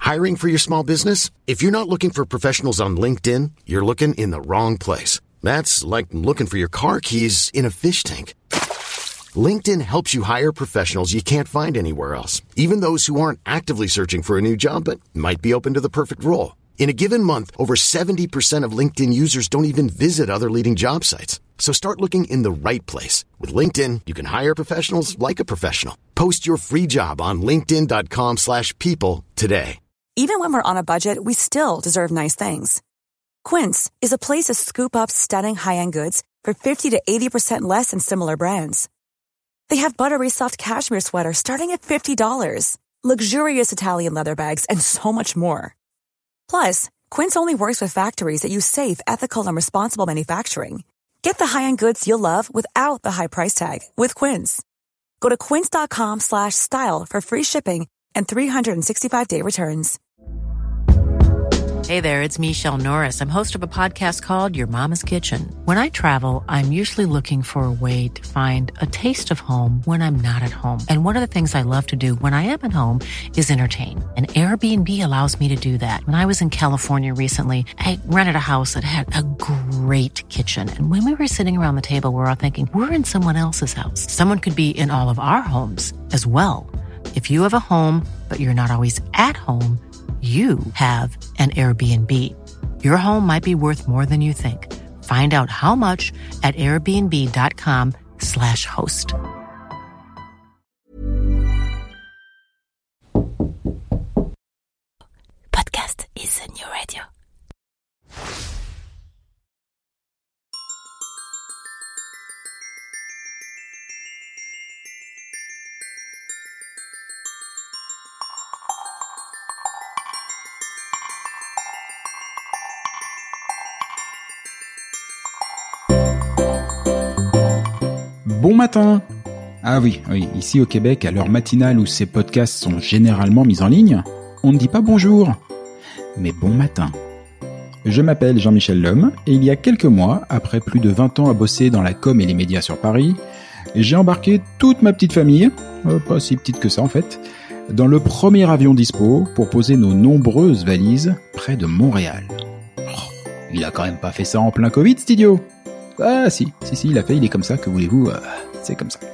Hiring for your small business? If you're not looking for professionals on LinkedIn, you're looking in the wrong place. That's like looking for your car keys in a fish tank. LinkedIn helps you hire professionals you can't find anywhere else, even those who aren't actively searching for a new job but might be open to the perfect role. In a given month, over 70% of LinkedIn users don't even visit other leading job sites. So start looking in the right place. With LinkedIn, you can hire professionals like a professional. Post your free job on linkedin.com/people today. Even when we're on a budget, we still deserve nice things. Quince is a place to scoop up stunning high-end goods for 50 to 80% less than similar brands. They have buttery soft cashmere sweaters starting at $50, luxurious Italian leather bags, and so much more. Plus, Quince only works with factories that use safe, ethical, and responsible manufacturing. Get the high-end goods you'll love without the high price tag with Quince. Go to quince.com/style for free shipping and 365-day returns. Hey there, it's Michelle Norris. I'm host of a podcast called Your Mama's Kitchen. When I travel, I'm usually looking for a way to find a taste of home when I'm not at home. And one of the things I love to do when I am at home is entertain. And Airbnb allows me to do that. When I was in California recently, I rented a house that had a great kitchen. And when we were sitting around the table, we're all thinking, we're in someone else's house. Someone could be in all of our homes as well. If you have a home, but you're not always at home, you have an Airbnb. Your home might be worth more than you think. Find out how much at airbnb.com/host. Podcast is a new radio. Bon matin! Ah oui, ici au Québec, à l'heure matinale où ces podcasts sont généralement mis en ligne, on ne dit pas bonjour, mais bon matin. Je m'appelle Jean-Michel Lhomme, et il y a quelques mois, après plus de 20 ans à bosser dans la com et les médias sur Paris, j'ai embarqué toute ma petite famille, pas si petite que ça en fait, dans le premier avion dispo pour poser nos nombreuses valises près de Montréal. Oh, il a quand même pas fait ça en plein Covid, cet idiot! Ah si, il a fait, il est comme ça, que voulez-vous, c'est comme ça.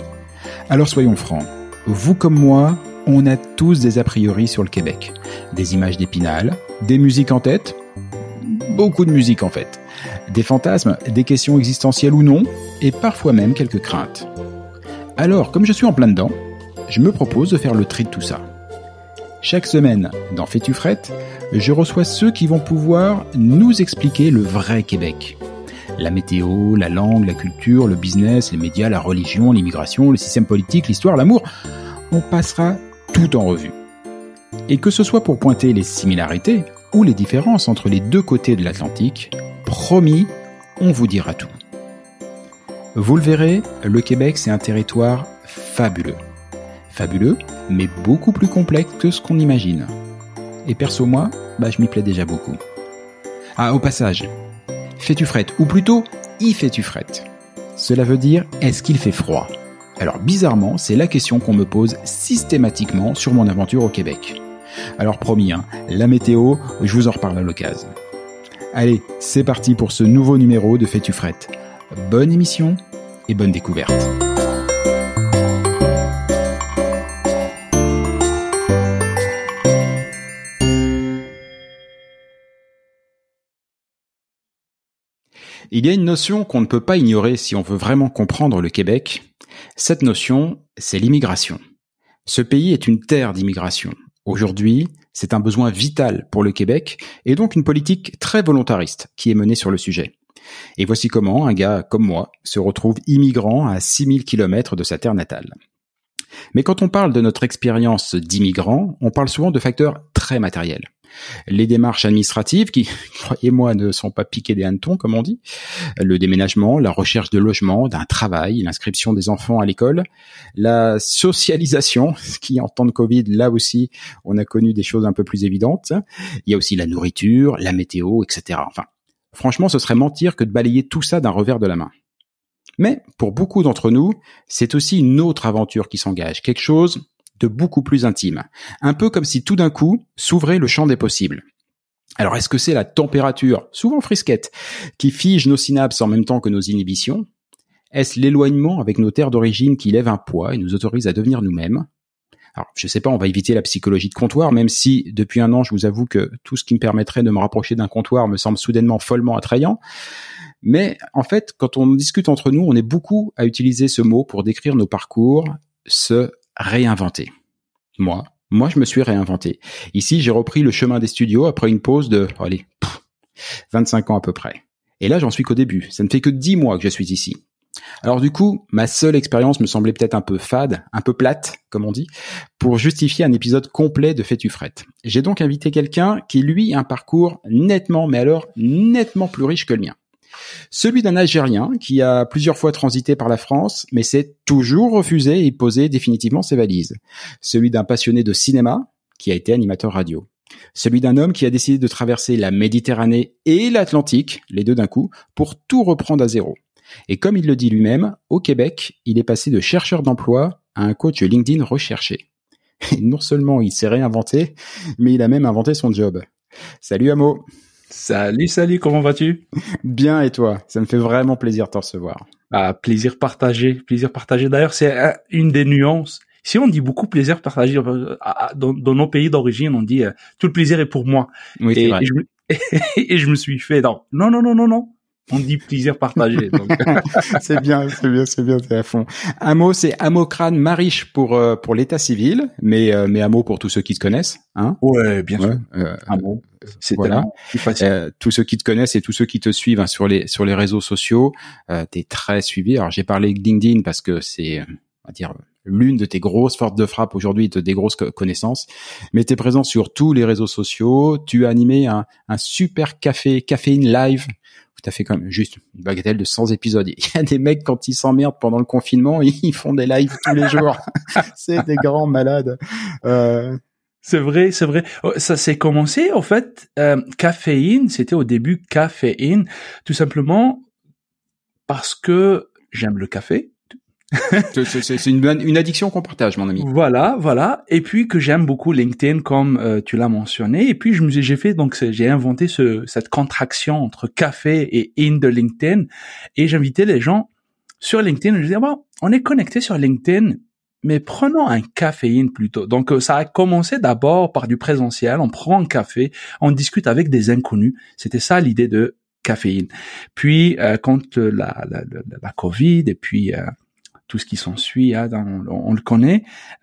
Alors soyons francs, vous comme moi, on a tous des a priori sur le Québec. Des images d'Épinal, des musiques en tête, beaucoup de musique en fait. Des fantasmes, des questions existentielles ou non, et parfois même quelques craintes. Alors, comme je suis en plein dedans, je me propose de faire le tri de tout ça. Chaque semaine, dans Fais-tu frette, je reçois ceux qui vont pouvoir nous expliquer le vrai Québec. La météo, la langue, la culture, le business, les médias, la religion, l'immigration, le système politique, l'histoire, l'amour. On passera tout en revue. Et que ce soit pour pointer les similarités ou les différences entre les deux côtés de l'Atlantique, promis, on vous dira tout. Vous le verrez, le Québec, c'est un territoire fabuleux. Fabuleux, mais beaucoup plus complexe que ce qu'on imagine. Et perso, moi, je m'y plais déjà beaucoup. Ah, au passage, fais-tu frette, ou plutôt, y fais-tu frette? Cela veut dire, est-ce qu'il fait froid? Alors bizarrement, c'est la question qu'on me pose systématiquement sur mon aventure au Québec. Alors promis, la météo, je vous en reparle à l'occasion. Allez, c'est parti pour ce nouveau numéro de Fais-tu frette. Bonne émission et bonne découverte. Il y a une notion qu'on ne peut pas ignorer si on veut vraiment comprendre le Québec. Cette notion, c'est l'immigration. Ce pays est une terre d'immigration. Aujourd'hui, c'est un besoin vital pour le Québec et donc une politique très volontariste qui est menée sur le sujet. Et voici comment un gars comme moi se retrouve immigrant à 6000 km de sa terre natale. Mais quand on parle de notre expérience d'immigrant, on parle souvent de facteurs très matériels. Les démarches administratives qui, croyez-moi, ne sont pas piquées des hannetons, comme on dit. Le déménagement, la recherche de logement, d'un travail, l'inscription des enfants à l'école, la socialisation, qui en temps de Covid, là aussi, on a connu des choses un peu plus évidentes. Il y a aussi la nourriture, la météo, etc. Enfin, franchement, ce serait mentir que de balayer tout ça d'un revers de la main. Mais, pour beaucoup d'entre nous, c'est aussi une autre aventure qui s'engage, quelque chose de beaucoup plus intime. Un peu comme si tout d'un coup s'ouvrait le champ des possibles. Alors est-ce que c'est la température, souvent frisquette, qui fige nos synapses en même temps que nos inhibitions ? Est-ce l'éloignement avec nos terres d'origine qui lève un poids et nous autorise à devenir nous-mêmes ? Alors, je sais pas, on va éviter la psychologie de comptoir, même si, depuis un an, je vous avoue que tout ce qui me permettrait de me rapprocher d'un comptoir me semble soudainement follement attrayant. Mais, en fait, quand on discute entre nous, on est beaucoup à utiliser ce mot pour décrire nos parcours, se réinventer. Moi, je me suis réinventé. Ici, j'ai repris le chemin des studios après une pause de, 25 ans à peu près. Et là, j'en suis qu'au début. Ça ne fait que 10 mois que je suis ici. Alors du coup, ma seule expérience me semblait peut-être un peu fade, un peu plate, comme on dit, pour justifier un épisode complet de Fais-tu-frettes. J'ai donc invité quelqu'un qui, lui, a un parcours nettement plus riche que le mien. Celui d'un Algérien qui a plusieurs fois transité par la France, mais s'est toujours refusé et posé définitivement ses valises. Celui d'un passionné de cinéma qui a été animateur radio. Celui d'un homme qui a décidé de traverser la Méditerranée et l'Atlantique, les deux d'un coup, pour tout reprendre à zéro. Et comme il le dit lui-même, au Québec, il est passé de chercheur d'emploi à un coach LinkedIn recherché. Et non seulement il s'est réinventé, mais il a même inventé son job. Salut Amo. Salut, comment vas-tu? Bien, et toi? Ça me fait vraiment plaisir de te recevoir. Ah, plaisir partagé. D'ailleurs, c'est une des nuances. Si on dit beaucoup plaisir partagé, dans nos pays d'origine, on dit tout le plaisir est pour moi. Oui, c'est vrai. Et je me suis fait non. On dit plaisir partagé. Donc. C'est bien, t'es à fond. Amo, c'est Amocrane Mariche pour l'état civil, mais Amo pour tous ceux qui te connaissent, hein. Ouais, bien sûr. Amo. C'est voilà. plus facile. Tous ceux qui te connaissent et tous ceux qui te suivent hein, sur les réseaux sociaux, t'es très suivi. Alors j'ai parlé de LinkedIn parce que c'est, on va dire, l'une de tes grosses forces de frappe aujourd'hui, des grosses connaissances. Mais t'es présent sur tous les réseaux sociaux. Tu as animé un super caféine live. T'as fait comme juste une bagatelle de 100 épisodes. Il y a des mecs, quand ils s'emmerdent pendant le confinement, ils font des lives tous les jours. C'est des grands malades. C'est vrai. Ça s'est commencé, en fait, caféine, c'était au début caféine, tout simplement parce que j'aime le café. C'est une addiction qu'on partage, mon ami. Voilà. Et puis que j'aime beaucoup LinkedIn, comme tu l'as mentionné. Et puis j'ai inventé cette contraction entre café et in de LinkedIn. Et j'invitais les gens sur LinkedIn. Je disais on est connectés sur LinkedIn, mais prenons un caféine plutôt. Donc ça a commencé d'abord par du présentiel. On prend un café, on discute avec des inconnus. C'était ça l'idée de caféine. Puis quand la Covid et puis tout ce qui s'ensuit, hein, on le connaît.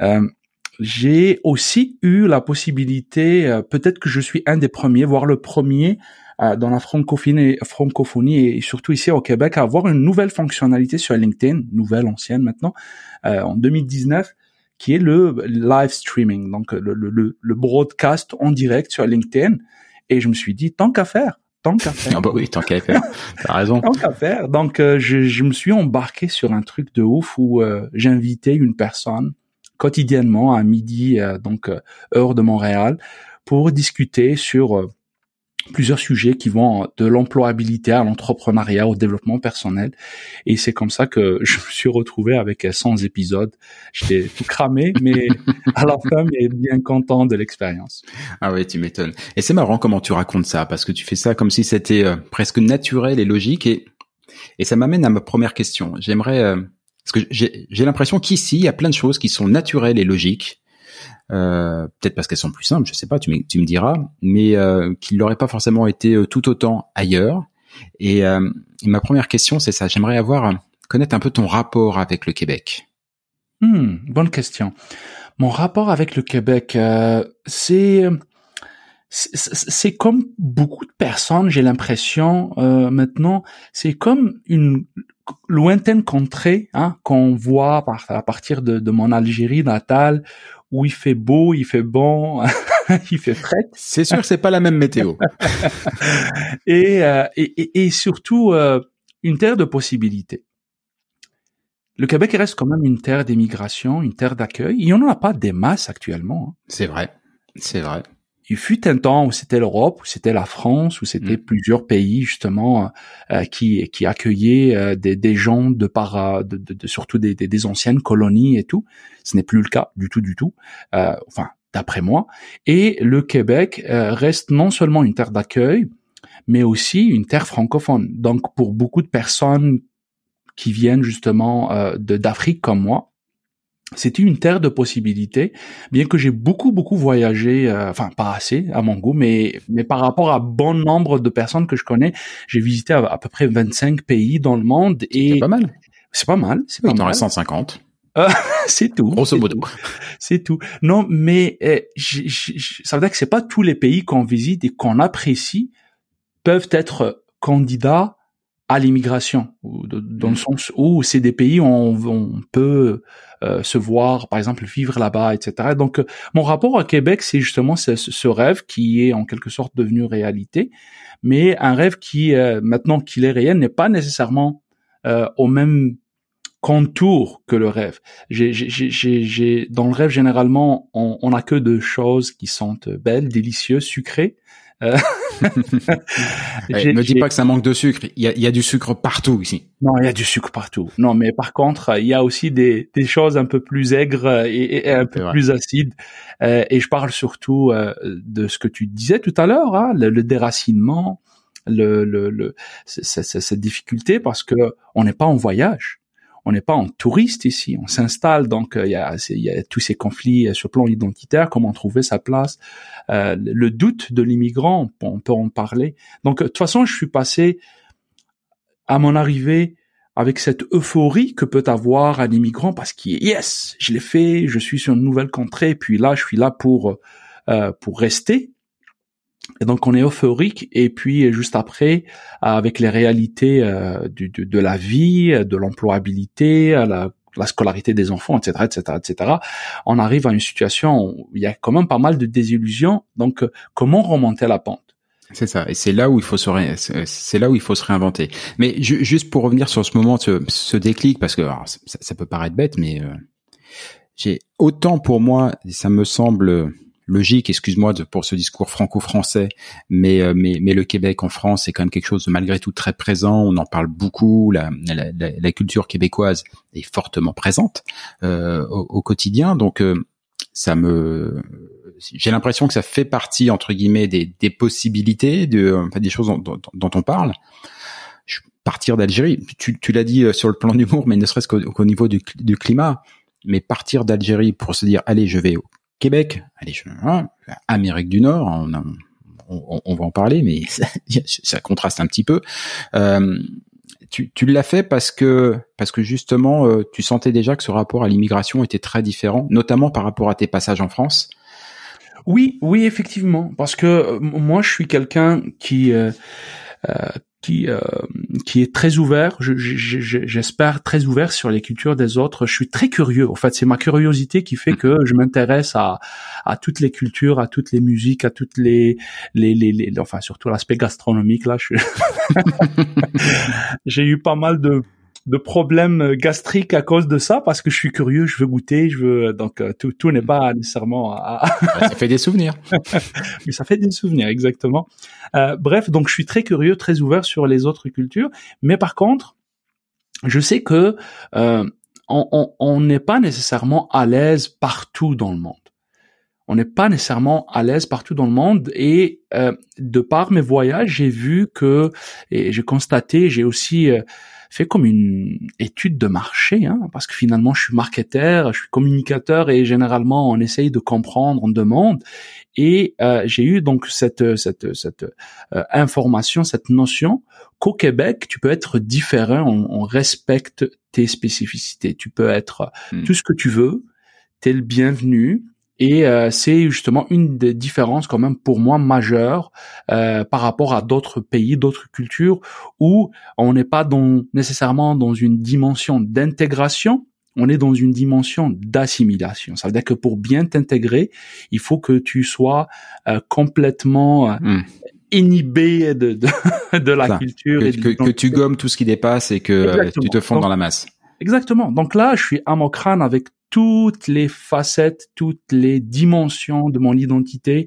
J'ai aussi eu la possibilité, peut-être que je suis un des premiers, voire le premier dans la francophonie et surtout ici au Québec, à avoir une nouvelle fonctionnalité sur LinkedIn, nouvelle, ancienne maintenant, en 2019, qui est le live streaming, donc le broadcast en direct sur LinkedIn. Et je me suis dit, tant qu'à faire. Ah bah oui, tant qu'à faire. T'as raison. Tant qu'à faire. Donc, je me suis embarqué sur un truc de ouf où j'invitais une personne quotidiennement à midi, heure de Montréal, pour discuter sur plusieurs sujets qui vont de l'employabilité à l'entrepreneuriat, au développement personnel. Et c'est comme ça que je me suis retrouvé avec 100 épisodes. J'étais tout cramé, mais à la fin, mais bien content de l'expérience. Ah ouais, tu m'étonnes. Et c'est marrant comment tu racontes ça, parce que tu fais ça comme si c'était presque naturel et logique. Et ça m'amène à ma première question. J'aimerais... parce que j'ai l'impression qu'ici, il y a plein de choses qui sont naturelles et logiques. Peut-être parce qu'elles sont plus simples, je sais pas, tu me diras, mais qu'il n'aurait pas forcément été tout autant ailleurs. Et ma première question, c'est ça. J'aimerais connaître un peu ton rapport avec le Québec. Bonne question. Mon rapport avec le Québec, c'est comme beaucoup de personnes, j'ai l'impression maintenant, c'est comme une lointaine contrée, hein, qu'on voit à partir de mon Algérie natale, où il fait beau, il fait bon, il fait frais. C'est sûr que c'est pas la même météo. et surtout une terre de possibilités. Le Québec reste quand même une terre d'émigration, une terre d'accueil. Il n'y en a pas des masses actuellement. Hein. C'est vrai. il fut un temps où c'était l'Europe, où c'était la France, où c'était plusieurs pays justement qui accueillaient des gens de surtout des anciennes colonies et tout. Ce n'est plus le cas du tout. Enfin, d'après moi. Et le Québec reste non seulement une terre d'accueil, mais aussi une terre francophone. Donc, pour beaucoup de personnes qui viennent justement d'Afrique comme moi, c'était une terre de possibilités, bien que j'ai beaucoup voyagé, enfin pas assez à mon goût, mais par rapport à bon nombre de personnes que je connais, j'ai visité à peu près 25 pays dans le monde et c'est pas mal. C'est pas mal. Il t'en reste 150. C'est tout. Grosso modo. C'est tout. Non, mais ça veut dire que c'est pas tous les pays qu'on visite et qu'on apprécie peuvent être candidats à l'immigration, dans le sens où c'est des pays où on peut se voir, par exemple, vivre là-bas, etc. Donc, mon rapport à Québec, c'est justement ce rêve qui est en quelque sorte devenu réalité, mais un rêve qui, maintenant qu'il est réel, n'est pas nécessairement au même contour que le rêve. Dans le rêve, généralement, on n'a que de choses qui sentent belles, délicieuses, sucrées. Me dis pas que ça manque de sucre. Il y a du sucre partout ici. Non, il y a du sucre partout. Non, mais par contre, il y a aussi des choses un peu plus aigres et un peu plus acides. Et je parle surtout de ce que tu disais tout à l'heure, hein, le déracinement, cette difficulté parce que on n'est pas en voyage. On n'est pas en touriste ici, on s'installe, donc il y a tous ces conflits sur le plan identitaire, comment trouver sa place, le doute de l'immigrant, on peut en parler. Donc de toute façon, je suis passé à mon arrivée avec cette euphorie que peut avoir un immigrant parce qu'il est yes, je l'ai fait, je suis sur une nouvelle contrée, puis là je suis là pour rester. Et donc on est euphorique et puis juste après avec les réalités de la vie, de l'employabilité, la scolarité des enfants, etc., on arrive à une situation où il y a quand même pas mal de désillusions. Donc comment remonter la pente? C'est ça, et c'est là où il faut se réinventer. Mais juste pour revenir sur ce moment, ce déclic, parce que alors, ça peut paraître bête, mais j'ai autant pour moi, ça me semble logique, excuse-moi pour ce discours franco-français, mais le Québec en France c'est quand même quelque chose de malgré tout très présent, on en parle beaucoup, la culture québécoise est fortement présente au quotidien, donc j'ai l'impression que ça fait partie entre guillemets des possibilités, des choses dont on parle. Partir d'Algérie, tu l'as dit sur le plan d'humour, mais ne serait-ce qu'au niveau du climat, mais partir d'Algérie pour se dire allez je vais au Québec, allez, Amérique du Nord, on va en parler, mais ça contraste un petit peu. Tu l'as fait parce que justement, tu sentais déjà que ce rapport à l'immigration était très différent, notamment par rapport à tes passages en France. Oui, effectivement, parce que moi, je suis quelqu'un qui est très ouvert, j'espère très ouvert sur les cultures des autres. Je suis très curieux. En fait, c'est ma curiosité qui fait que je m'intéresse à toutes les cultures, à toutes les musiques, à toutes les enfin surtout l'aspect gastronomique là. J'ai eu pas mal de problèmes gastriques à cause de ça parce que je suis curieux, je veux goûter, donc tout n'est pas nécessairement Ça fait des souvenirs. Mais ça fait des souvenirs, exactement. Bref, donc je suis très curieux, très ouvert sur les autres cultures, mais par contre, je sais que on n'est pas nécessairement à l'aise partout dans le monde. On n'est pas nécessairement à l'aise partout dans le monde et de par mes voyages, j'ai vu et j'ai constaté, j'ai aussi fait comme une étude de marché, hein, parce que finalement je suis marketeur, je suis communicateur et généralement on essaye de comprendre, on demande et j'ai eu donc cette information, cette notion qu'au Québec tu peux être différent, on respecte tes spécificités, tu peux être tout ce que tu veux, t'es le bienvenu. Et c'est justement une des différences quand même pour moi majeure par rapport à d'autres pays, d'autres cultures où on n'est pas nécessairement dans une dimension d'intégration, on est dans une dimension d'assimilation. Ça veut dire que pour bien t'intégrer, il faut que tu sois complètement inhibé de la culture. Que tu gommes tout ce qui dépasse et que tu te fonds dans la masse. Exactement. Donc là, je suis à mon crâne avec toutes les facettes, toutes les dimensions de mon identité,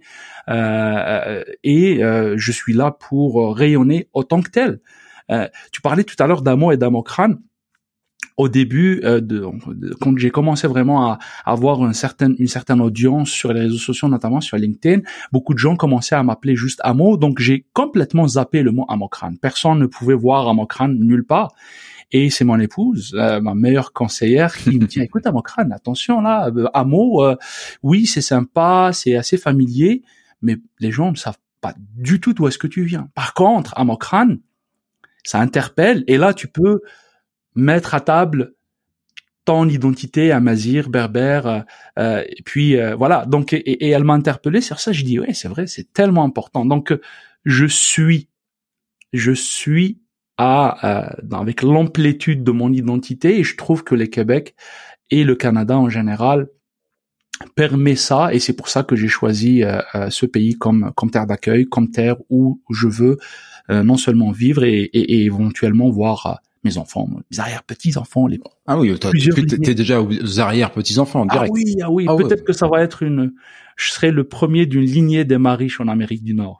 et je suis là pour rayonner autant que tel. Tu parlais tout à l'heure d'Amo et d'Amokrane. Au début, quand j'ai commencé vraiment à avoir une certaine audience sur les réseaux sociaux, notamment sur LinkedIn, beaucoup de gens commençaient à m'appeler juste Amo, donc j'ai complètement zappé le mot Amokrane. Personne ne pouvait voir Amokrane nulle part. Et c'est mon épouse, ma meilleure conseillère, qui me dit, écoute Amokrane, attention là, Amo, oui c'est sympa, c'est assez familier, mais les gens ne savent pas du tout d'où est-ce que tu viens. Par contre, Amokrane, ça interpelle, et là tu peux mettre à table ton identité amazigh, berbère, et puis voilà. Donc et elle m'a interpellé sur ça. Je dis ouais, c'est vrai, c'est tellement important. Donc je suis avec l'amplitude de mon identité, et je trouve que le Québec et le Canada en général permet ça, et c'est pour ça que j'ai choisi ce pays comme terre d'accueil, comme terre où je veux non seulement vivre et éventuellement voir mes enfants, mes arrière-petits-enfants. Ah oui, t'es déjà aux arrière-petits-enfants, direct. Ah oui, peut-être que ça va être je serai le premier d'une lignée des Mariches en Amérique du Nord.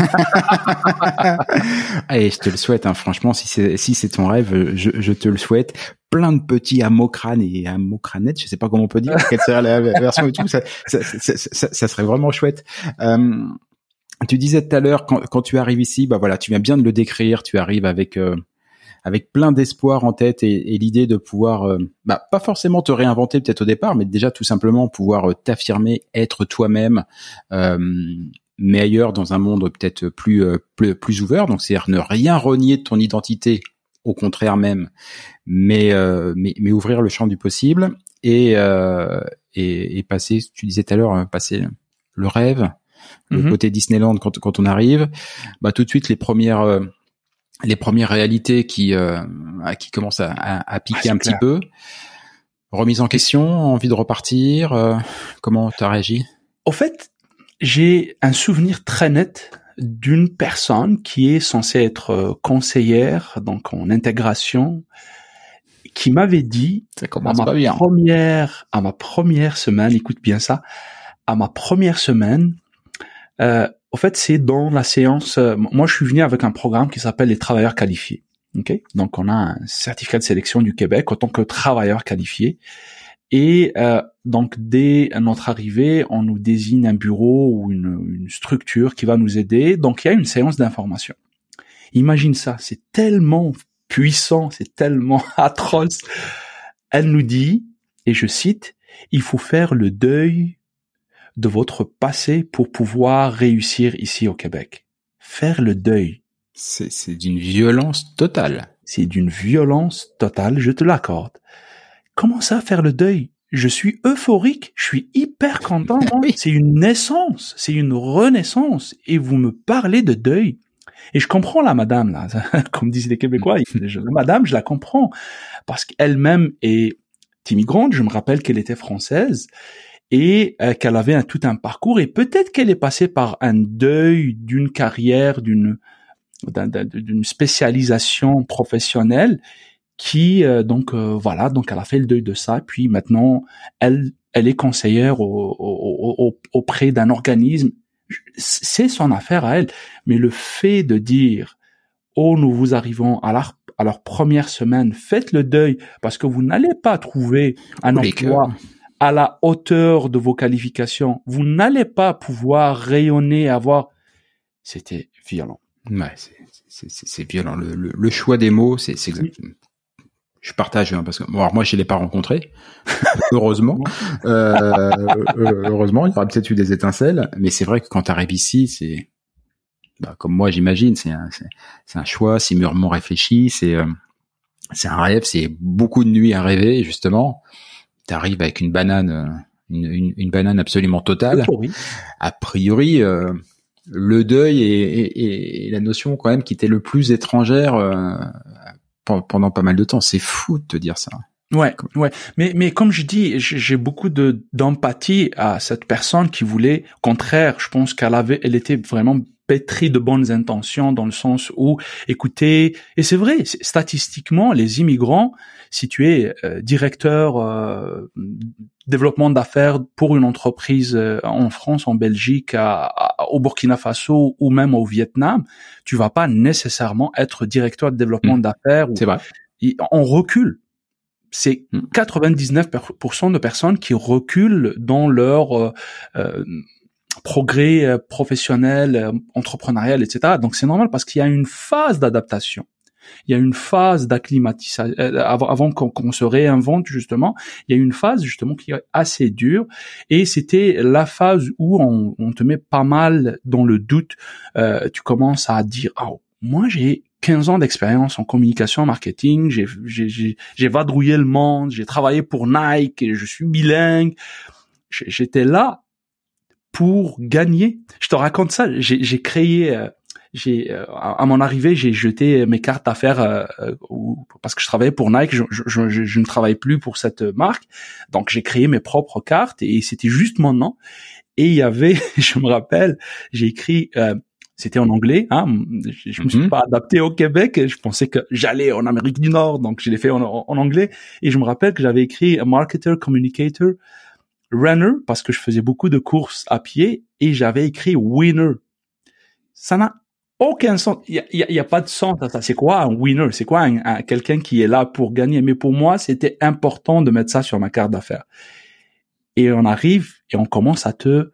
Allez, je te le souhaite, hein, franchement, si c'est ton rêve, je te le souhaite. Plein de petits amokranes et amocranettes, je sais pas comment on peut dire, quelle serait la version et tout, ça serait vraiment chouette. Tu disais tout à l'heure, quand tu arrives ici, bah voilà, tu viens bien de le décrire, tu arrives avec plein d'espoir en tête et l'idée de pouvoir, pas forcément te réinventer peut-être au départ, mais déjà tout simplement pouvoir t'affirmer, être toi-même, mais ailleurs dans un monde peut-être plus ouvert. Donc c'est-à-dire ne rien renier de ton identité, au contraire même, mais ouvrir le champ du possible et passer, tu disais tout à l'heure, passer le rêve, le côté Disneyland quand on arrive, tout de suite les premières réalités qui commencent à piquer un petit peu. Remise en question, envie de repartir, comment t'as réagi? Au fait, j'ai un souvenir très net d'une personne qui est censée être conseillère, donc en intégration, qui m'avait dit à ma première semaine, écoute bien ça, à ma première semaine, au fait, c'est dans la séance. Moi, je suis venu avec un programme qui s'appelle les travailleurs qualifiés. Okay, donc on a un certificat de sélection du Québec en tant que travailleur qualifié. Et donc dès notre arrivée, on nous désigne un bureau ou une structure qui va nous aider. Donc il y a une séance d'information. Imagine ça, c'est tellement puissant, c'est tellement atroce. Elle nous dit, et je cite, il faut faire le deuil de votre passé pour pouvoir réussir ici au Québec. Faire le deuil. C'est d'une violence totale. C'est d'une violence totale, je te l'accorde. Comment ça, faire le deuil? Je suis euphorique, je suis hyper content. Oui. C'est une naissance, c'est une renaissance. Et vous me parlez de deuil. Et je comprends la madame, là, comme disent les Québécois. La madame, je la comprends. Parce qu'elle-même est immigrante. Je me rappelle qu'elle était française. Et qu'elle avait tout un parcours, et peut-être qu'elle est passée par un deuil d'une carrière, d'une spécialisation professionnelle qui donc elle a fait le deuil de ça, puis maintenant elle est conseillère auprès d'un organisme. C'est son affaire à elle, mais le fait de dire nous vous arrivons à leur première semaine, faites le deuil parce que vous n'allez pas trouver un emploi à la hauteur de vos qualifications. Vous n'allez pas pouvoir rayonner, C'était violent. Ouais, c'est violent. Le choix des mots, c'est exactement. Je partage, parce que alors moi je l'ai pas rencontré, heureusement. Heureusement, il y aura peut-être eu des étincelles, mais c'est vrai que quand tu arrives ici, c'est comme moi j'imagine, c'est un choix, c'est mûrement réfléchi, c'est un rêve, c'est beaucoup de nuits à rêver justement. T'arrives avec une banane, une banane absolument totale. A priori, le deuil et la notion quand même qui était le plus étrangère pendant pas mal de temps. C'est fou de te dire ça. Ouais. Mais comme je dis, j'ai beaucoup d'empathie à cette personne qui voulait, au contraire, je pense elle était vraiment pétrie de bonnes intentions dans le sens où, écoutez, et c'est vrai, statistiquement, les immigrants, si tu es directeur développement d'affaires pour une entreprise en France, en Belgique, au Burkina Faso ou même au Vietnam, tu vas pas nécessairement être directeur de développement d'affaires. C'est vrai. On recule. C'est 99% de personnes qui reculent dans leur progrès professionnel, entrepreneurial, etc. Donc c'est normal parce qu'il y a une phase d'adaptation. Il y a une phase d'acclimatisation avant qu'on se réinvente justement. Il y a une phase justement qui est assez dure et c'était la phase où on te met pas mal dans le doute. Tu commences à dire moi j'ai 15 ans d'expérience en communication, en marketing, j'ai vadrouillé le monde, j'ai travaillé pour Nike, et je suis bilingue. J'étais là pour gagner. Je te raconte ça. J'ai créé, à mon arrivée, j'ai jeté mes cartes d'affaires parce que je travaillais pour Nike. Je ne travaille plus pour cette marque, donc j'ai créé mes propres cartes et c'était juste mon nom. Et il y avait, je me rappelle, j'ai écrit. C'était en anglais, hein. Je me suis pas adapté au Québec. Je pensais que j'allais en Amérique du Nord, donc je l'ai fait en anglais. Et je me rappelle que j'avais écrit marketer, communicator, runner, parce que je faisais beaucoup de courses à pied, et j'avais écrit winner. Ça n'a aucun sens. Il y a pas de sens à ça. C'est quoi un winner? C'est quoi quelqu'un qui est là pour gagner? Mais pour moi, c'était important de mettre ça sur ma carte d'affaires. Et on arrive et on commence à te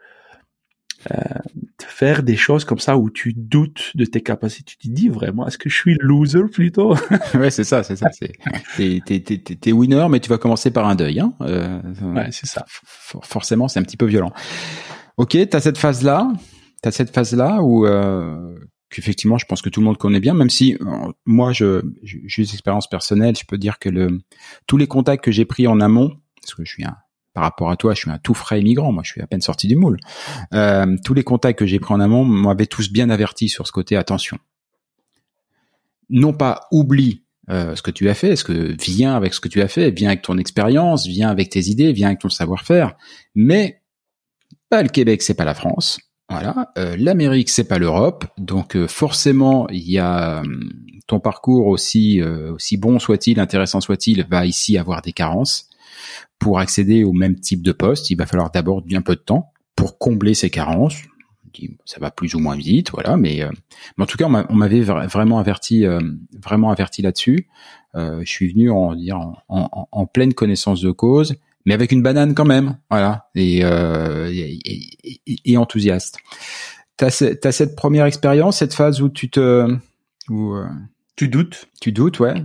faire des choses comme ça où tu doutes de tes capacités. Tu te dis vraiment, est-ce que je suis loser plutôt? Ouais, c'est ça. T'es winner, mais tu vas commencer par un deuil, hein. Ouais, c'est ça. Forcément, c'est un petit peu violent. Ok, t'as cette phase-là où qu'effectivement, je pense que tout le monde connaît bien, même si moi, j'ai des expériences personnelles. Je peux dire que tous les contacts que j'ai pris en amont, parce que par rapport à toi, je suis un tout frais immigrant. Moi, je suis à peine sorti du moule. Tous les contacts que j'ai pris en amont m'avaient tous bien averti sur ce côté attention. Non pas oublie ce que tu as fait, viens avec ce que tu as fait, viens avec ton expérience, viens avec tes idées, viens avec ton savoir-faire. Mais le Québec, c'est pas la France. Voilà. L'Amérique, c'est pas l'Europe. Donc forcément, il y a ton parcours aussi bon soit-il, intéressant soit-il, va ici avoir des carences. Pour accéder au même type de poste, il va falloir d'abord un peu de temps pour combler ces carences. Ça va plus ou moins vite, voilà. Mais en tout cas, on m'avait vraiment averti là-dessus. Je suis venu en pleine connaissance de cause, mais avec une banane quand même, voilà, et enthousiaste. T'as cette première expérience, cette phase où tu doutes, ouais,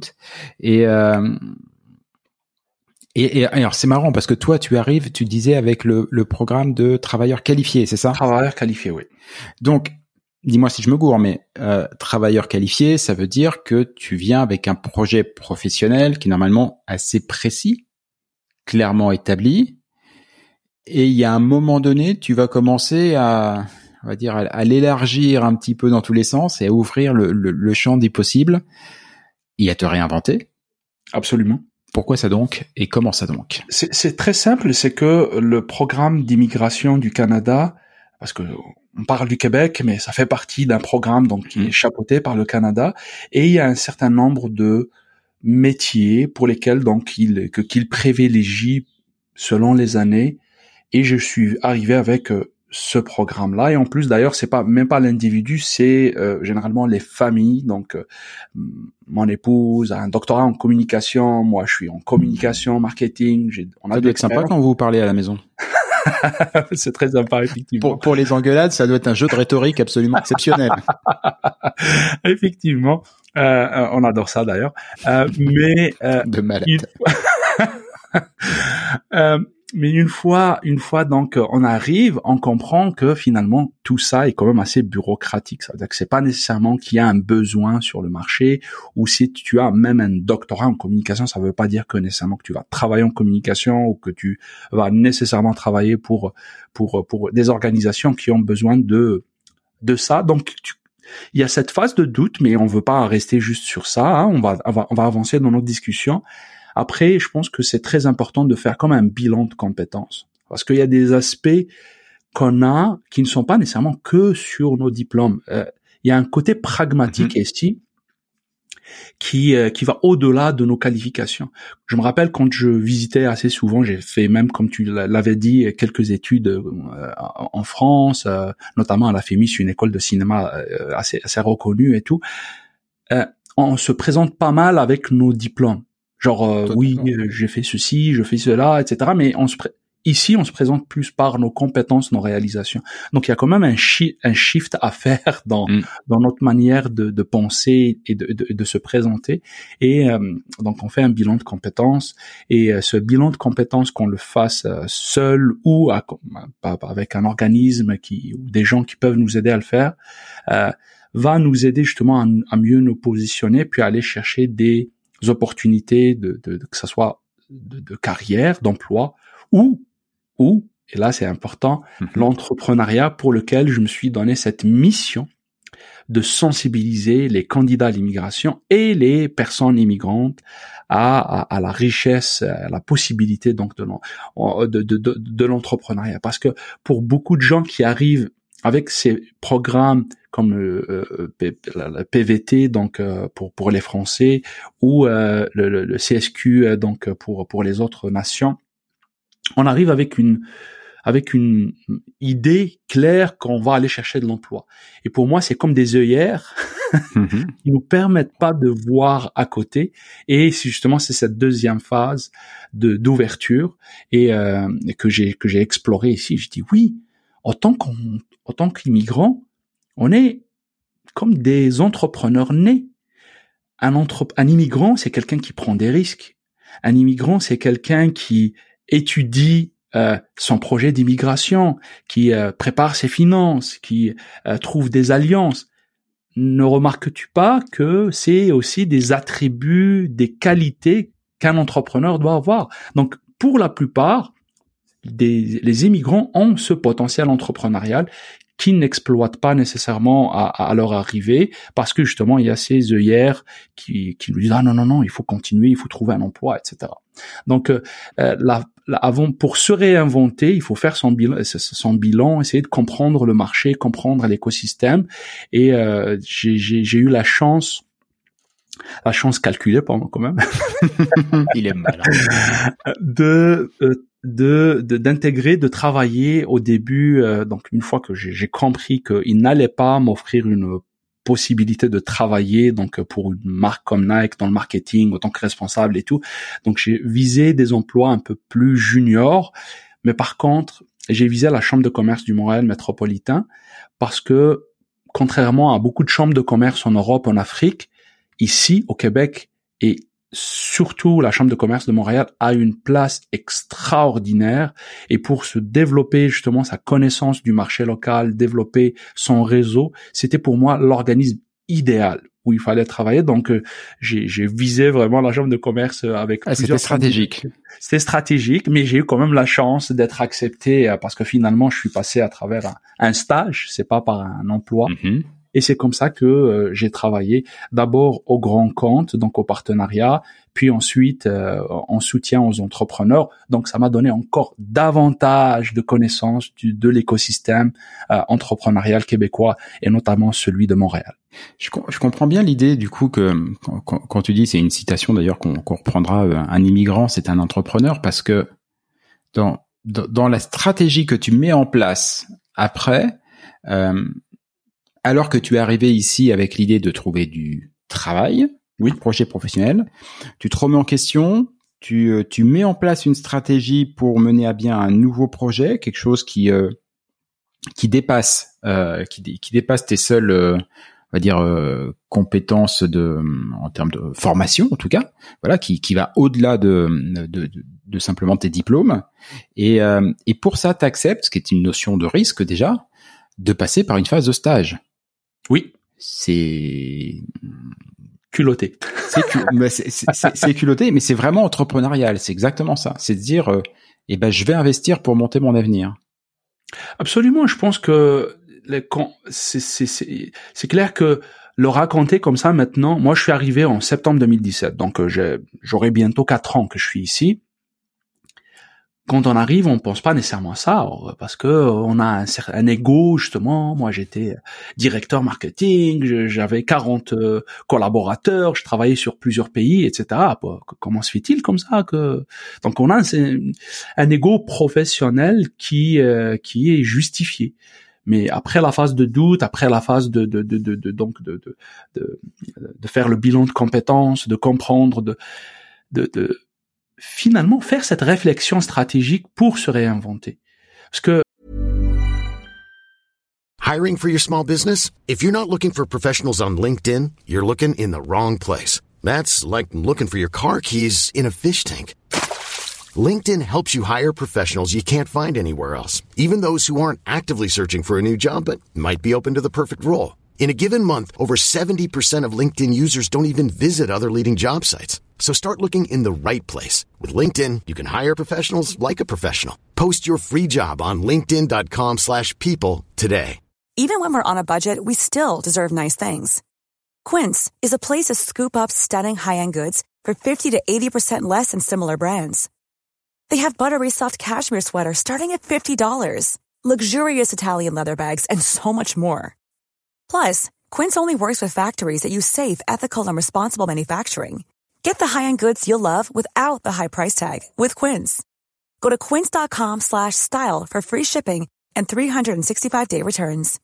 Et alors c'est marrant parce que toi tu arrives, tu disais avec le programme de travailleurs qualifiés, c'est ça? Travailleurs qualifiés, oui. Donc dis-moi si je me gourre, mais travailleur qualifié, ça veut dire que tu viens avec un projet professionnel qui est normalement assez précis, clairement établi, et il y a un moment donné, tu vas commencer à l'élargir un petit peu dans tous les sens et à ouvrir le champ des possibles et à te réinventer. Absolument. Pourquoi ça donc et comment ça donc? C'est très simple, c'est que le programme d'immigration du Canada, parce que on parle du Québec, mais ça fait partie d'un programme donc qui est chapeauté par le Canada, et il y a un certain nombre de métiers pour lesquels donc qu'il privilégie selon les années, et je suis arrivé avec ce programme-là. Et en plus, d'ailleurs, c'est même pas l'individu, c'est généralement les familles. Donc, mon épouse a un doctorat en communication, moi, je suis en communication, marketing. Ça doit être sympa quand vous parlez à la maison. C'est très sympa, effectivement. Pour les engueulades, ça doit être un jeu de rhétorique absolument exceptionnel. Effectivement, on adore ça d'ailleurs. Mais de malade. Mais une fois donc on arrive, on comprend que finalement tout ça est quand même assez bureaucratique. Ça veut dire que c'est pas nécessairement qu'il y a un besoin sur le marché, ou si tu as même un doctorat en communication, ça veut pas dire que nécessairement que tu vas travailler en communication ou que tu vas nécessairement travailler pour des organisations qui ont besoin de ça. Donc il y a cette phase de doute, mais on veut pas rester juste sur ça, hein. On va avancer dans notre discussion. Après, je pense que c'est très important de faire comme un bilan de compétences. Parce qu'il y a des aspects qu'on a qui ne sont pas nécessairement que sur nos diplômes. Il y a un côté pragmatique ici qui va au-delà de nos qualifications. Je me rappelle quand je visitais assez souvent, j'ai fait même, comme tu l'avais dit, quelques études en France, notamment à la FEMIS, une école de cinéma assez reconnue et tout. On se présente pas mal avec nos diplômes. Genre, oui, j'ai fait ceci, je fais cela, etc. Mais ici, on se présente plus par nos compétences, nos réalisations. Donc, il y a quand même un shift à faire dans notre manière de penser et de se présenter. Et donc, on fait un bilan de compétences. Et ce bilan de compétences, qu'on le fasse seul ou avec un organisme ou des gens qui peuvent nous aider à le faire, va nous aider justement à mieux nous positionner, puis à aller chercher des opportunités que ça soit de carrière, d'emploi, ou, et là c'est important, l'entrepreneuriat, pour lequel je me suis donné cette mission de sensibiliser les candidats à l'immigration et les personnes immigrantes à la richesse, à la possibilité donc de l'entrepreneuriat. Parce que pour beaucoup de gens qui arrivent avec ces programmes comme le PVT, donc pour les Français, ou le CSQ, donc pour les autres nations, on arrive avec une idée claire qu'on va aller chercher de l'emploi. Et pour moi, c'est comme des œillères qui nous permettent pas de voir à côté. Et c'est cette deuxième phase d'ouverture et que j'ai exploré ici. Je dis oui, en tant qu'immigrant, on est comme des entrepreneurs nés. Un immigrant, c'est quelqu'un qui prend des risques. Un immigrant, c'est quelqu'un qui étudie son projet d'immigration, qui prépare ses finances, qui trouve des alliances. Ne remarques-tu pas que c'est aussi des attributs, des qualités qu'un entrepreneur doit avoir? Donc, pour la plupart, les immigrants ont ce potentiel entrepreneurial qu'ils n'exploitent pas nécessairement à leur arrivée, parce que justement il y a ces œillères qui nous disent non, il faut continuer, il faut trouver un emploi, etc. Donc pour se réinventer, il faut faire son bilan, essayer de comprendre le marché, comprendre l'écosystème. Et j'ai eu la chance calculée par moi quand même. Il est malin. d'intégrer, de travailler au début, donc une fois que j'ai compris qu'il n'allait pas m'offrir une possibilité de travailler donc pour une marque comme Nike dans le marketing en tant que responsable et tout. Donc j'ai visé des emplois un peu plus juniors, mais par contre, j'ai visé la Chambre de commerce du Montréal métropolitain parce que contrairement à beaucoup de chambres de commerce en Europe, en Afrique, ici au Québec et surtout la Chambre de commerce de Montréal a une place extraordinaire, et pour se développer justement sa connaissance du marché local, développer son réseau, c'était pour moi l'organisme idéal où il fallait travailler. Donc j'ai visé vraiment la Chambre de commerce avec plusieurs. C'était stratégique. C'était stratégique, mais j'ai eu quand même la chance d'être accepté parce que finalement je suis passé à travers un stage, c'est pas par un emploi. Et c'est comme ça que j'ai travaillé d'abord au grand compte, donc au partenariat, puis ensuite en soutien aux entrepreneurs. Donc ça m'a donné encore davantage de connaissances de l'écosystème entrepreneurial québécois et notamment celui de Montréal. Je comprends bien l'idée du coup que quand tu dis, c'est une citation d'ailleurs qu'on reprendra, un immigrant c'est un entrepreneur, parce que dans la stratégie que tu mets en place après, alors que tu es arrivé ici avec l'idée de trouver du travail, projet professionnel, tu te remets en question, tu mets en place une stratégie pour mener à bien un nouveau projet, quelque chose qui dépasse tes seules on va dire compétences en termes de formation en tout cas, voilà, qui va au-delà de simplement tes diplômes, et pour ça t'acceptes, ce qui est une notion de risque déjà, de passer par une phase de stage. Oui. C'est culotté. C'est culotté, mais c'est vraiment entrepreneurial. C'est exactement ça. C'est de dire, je vais investir pour monter mon avenir. Absolument. Je pense que c'est clair que le raconter comme ça maintenant. Moi, je suis arrivé en septembre 2017, donc j'aurai bientôt 4 ans que je suis ici. Quand on arrive, on pense pas nécessairement à ça, parce que on a un ego, justement. Moi, j'étais directeur marketing, j'avais 40 collaborateurs, je travaillais sur plusieurs pays, etc. Comment se fait-il comme ça que... Donc, on a un ego professionnel qui est justifié. Mais après la phase de doute, après la phase de faire le bilan de compétences, de comprendre, de finalement faire cette réflexion stratégique pour se réinventer. Parce que Hiring for your small business? If you're not looking for professionals on LinkedIn, you're looking in the wrong place. That's like looking for your car keys in a fish tank. LinkedIn helps you hire professionals you can't find anywhere else, even those who aren't actively searching for a new job but might be open to the perfect role. In a given month, over 70% of LinkedIn users don't even visit other leading job sites. So start looking in the right place. With LinkedIn, you can hire professionals like a professional. Post your free job on linkedin.com/people today. Even when we're on a budget, we still deserve nice things. Quince is a place to scoop up stunning high-end goods for 50 to 80% less than similar brands. They have buttery soft cashmere sweaters starting at $50, luxurious Italian leather bags, and so much more. Plus, Quince only works with factories that use safe, ethical, and responsible manufacturing. Get the high-end goods you'll love without the high price tag with Quince. Go to quince.com/style for free shipping and 365-day returns.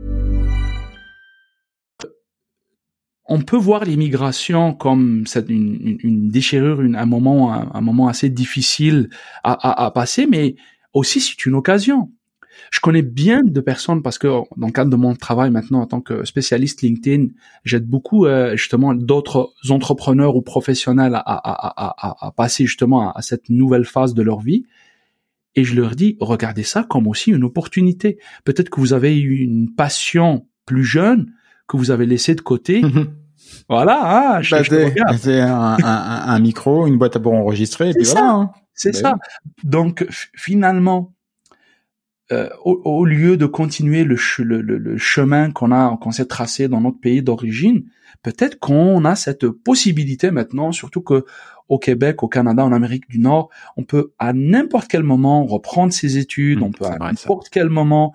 On peut voir l'immigration comme une déchirure, un moment assez difficile à passer, mais aussi c'est une occasion. Je connais bien de personnes parce que dans le cadre de mon travail maintenant en tant que spécialiste LinkedIn, j'aide beaucoup justement d'autres entrepreneurs ou professionnels à passer justement à cette nouvelle phase de leur vie. Et je leur dis, regardez ça comme aussi une opportunité. Peut-être que vous avez eu une passion plus jeune que vous avez laissée de côté. Voilà, je regarde. C'est un micro, une boîte à pour enregistrer, et puis ça, voilà. Hein. C'est ça. Donc finalement, au lieu de continuer le chemin qu'on s'est tracé dans notre pays d'origine, peut-être qu'on a cette possibilité maintenant, surtout que au Québec, au Canada, en Amérique du Nord, on peut à n'importe quel moment reprendre ses études, on peut à n'importe quel moment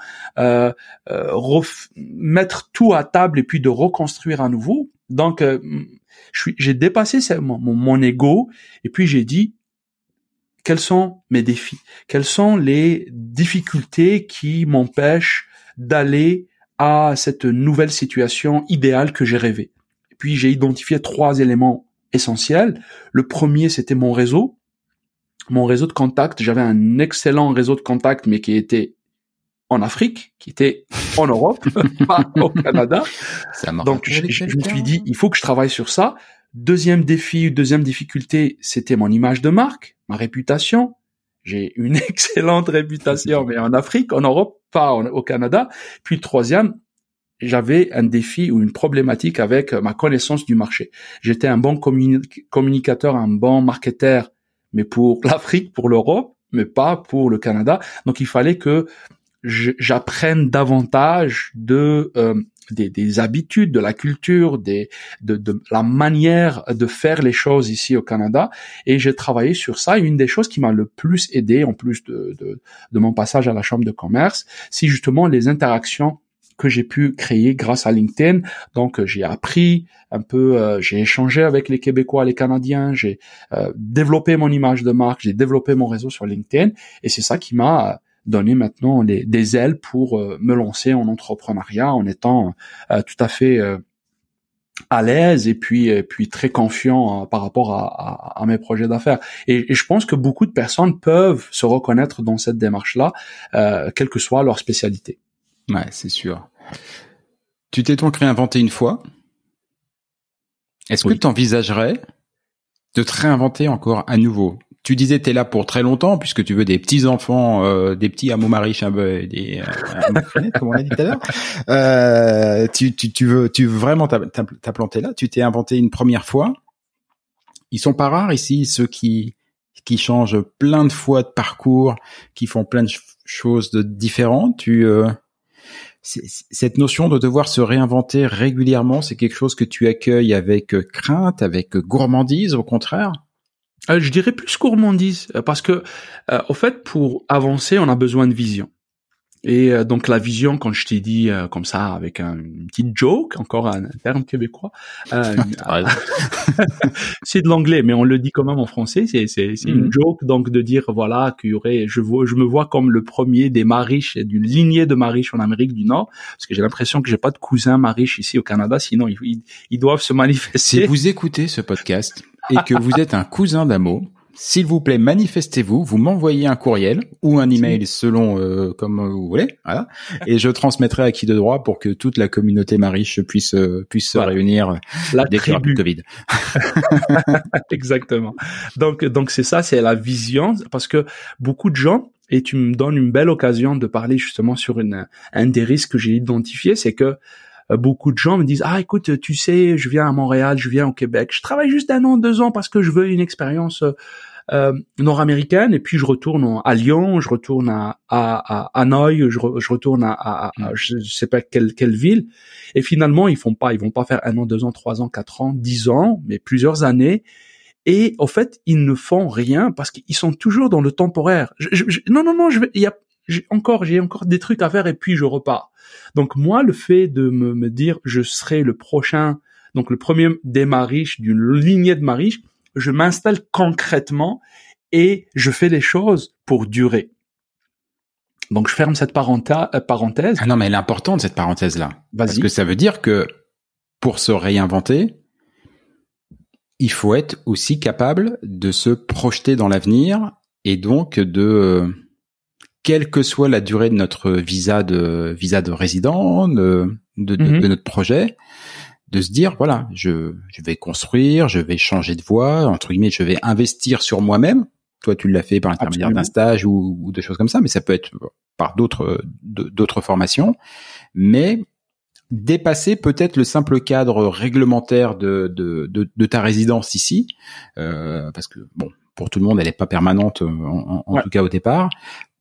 mettre tout à table et puis de reconstruire à nouveau. Donc, j'ai dépassé mon ego et puis j'ai dit, quels sont mes défis? Quelles sont les difficultés qui m'empêchent d'aller à cette nouvelle situation idéale que j'ai rêvée? Et puis, j'ai identifié 3 éléments essentiels. Le premier, c'était mon réseau de contacts. J'avais un excellent réseau de contacts, mais qui était en Afrique, qui était en Europe, pas au Canada. Donc, je me suis dit, il faut que je travaille sur ça. Deuxième difficulté, c'était mon image de marque, ma réputation. J'ai une excellente réputation, mais en Afrique, en Europe, pas au Canada. Puis le troisième, j'avais un défi ou une problématique avec ma connaissance du marché. J'étais un bon communicateur, un bon marketeur, mais pour l'Afrique, pour l'Europe, mais pas pour le Canada. Donc, il fallait que j'apprenne davantage des habitudes, de la culture, de la manière de faire les choses ici au Canada, et j'ai travaillé sur ça. Une des choses qui m'a le plus aidé, en plus de mon passage à la Chambre de commerce, c'est justement les interactions que j'ai pu créer grâce à LinkedIn. Donc, j'ai appris un peu, j'ai échangé avec les Québécois, les Canadiens, j'ai développé mon image de marque, j'ai développé mon réseau sur LinkedIn, et c'est ça qui m'a donné maintenant des ailes pour me lancer en entrepreneuriat en étant tout à fait à l'aise et puis très confiant par rapport à mes projets d'affaires. Et je pense que beaucoup de personnes peuvent se reconnaître dans cette démarche-là, quelle que soit leur spécialité. Ouais, c'est sûr. Tu t'es donc réinventé une fois. Est-ce que tu envisagerais de te réinventer encore à nouveau? Tu disais t'es là pour très longtemps puisque tu veux des petits enfants, des petits hameaux-mariches, des comme on a dit tout à l'heure. Tu veux vraiment t'implanter là. Tu t'es inventé une première fois. Ils sont pas rares ici ceux qui changent plein de fois de parcours, qui font plein de choses différentes. Cette notion de devoir se réinventer régulièrement, c'est quelque chose que tu accueilles avec crainte, avec gourmandise, au contraire? Je dirais plus gourmandise, parce que, au fait, pour avancer, on a besoin de vision. Et donc la vision, quand je t'ai dit comme ça, avec une petite joke, encore un terme québécois, c'est de l'anglais, mais on le dit quand même en français. C'est une joke, donc de dire voilà qu'il y aurait, je me vois comme le premier des Mariches, d'une lignée de Mariches en Amérique du Nord, parce que j'ai l'impression que j'ai pas de cousins Mariches ici au Canada, sinon ils doivent se manifester. Si vous écoutez ce podcast et que vous êtes un cousin d'Amo, s'il vous plaît, manifestez-vous, vous m'envoyez un courriel ou un email selon comme vous voulez, voilà, et je transmettrai à qui de droit pour que toute la communauté mariche puisse se réunir dès qu'il y aura plus de Covid. Exactement. Donc c'est ça, c'est la vision, parce que beaucoup de gens, et tu me donnes une belle occasion de parler justement sur un des risques que j'ai identifié, c'est que beaucoup de gens me disent écoute, tu sais, je viens à Montréal, je viens au Québec, je travaille juste 1 an, 2 ans parce que je veux une expérience nord-américaine, et puis je retourne à Lyon, je retourne à Hanoï, je retourne à je sais pas quelle ville, et finalement ils vont pas faire 1 an, 2 ans, 3 ans, 4 ans, 10 ans, mais plusieurs années, et au fait ils ne font rien parce qu'ils sont toujours dans le temporaire. J'ai encore des trucs à faire et puis je repars. Donc moi, le fait de me dire je serai le prochain, donc le premier des Mariches, d'une lignée de Mariches, je m'installe concrètement et je fais les choses pour durer. Donc je ferme cette parenthèse. Ah non, mais elle est importante, cette parenthèse-là. Vas-y. Parce que ça veut dire que pour se réinventer, il faut être aussi capable de se projeter dans l'avenir et donc de quelle que soit la durée de notre visa de résident, de notre projet, de se dire voilà, je vais construire, je vais changer de voie, entre guillemets, je vais investir sur moi-même. Toi, tu l'as fait par l'intermédiaire d'un stage ou de choses comme ça, mais ça peut être par d'autres formations. Mais dépasser peut-être le simple cadre réglementaire de ta résidence ici, parce que bon, pour tout le monde, elle n'est pas permanente en tout cas au départ.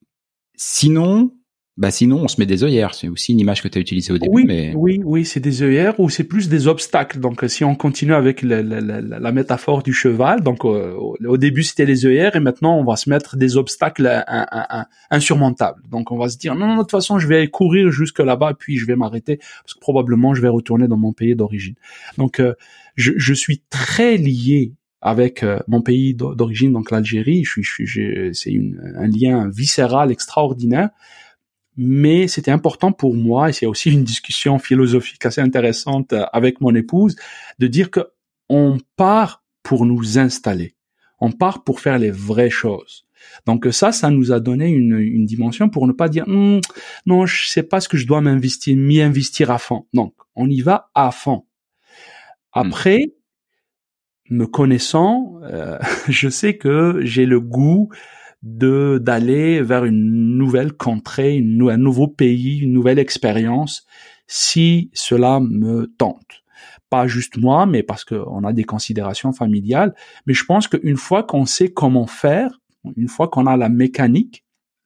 Sinon, on se met des œillères. C'est aussi une image que tu as utilisée au début. Oui, c'est des œillères ou c'est plus des obstacles. Donc, si on continue avec la métaphore du cheval, donc au début c'était les œillères et maintenant on va se mettre des obstacles insurmontables. Donc, on va se dire non, de toute façon, je vais courir jusque là-bas puis je vais m'arrêter parce que probablement je vais retourner dans mon pays d'origine. Donc, je suis très lié avec mon pays d'origine, donc l'Algérie. C'est un lien viscéral extraordinaire. Mais c'était important pour moi, et c'est aussi une discussion philosophique assez intéressante avec mon épouse, de dire que on part pour nous installer. On part pour faire les vraies choses. Donc ça nous a donné une dimension pour ne pas dire non, je sais pas ce que je dois m'y investir à fond. Donc, on y va à fond. Après, me connaissant, je sais que j'ai le goût d'aller vers une nouvelle contrée, un nouveau pays, une nouvelle expérience, si cela me tente. Pas juste moi, mais parce qu'on a des considérations familiales. Mais je pense qu'une fois qu'on sait comment faire, une fois qu'on a la mécanique,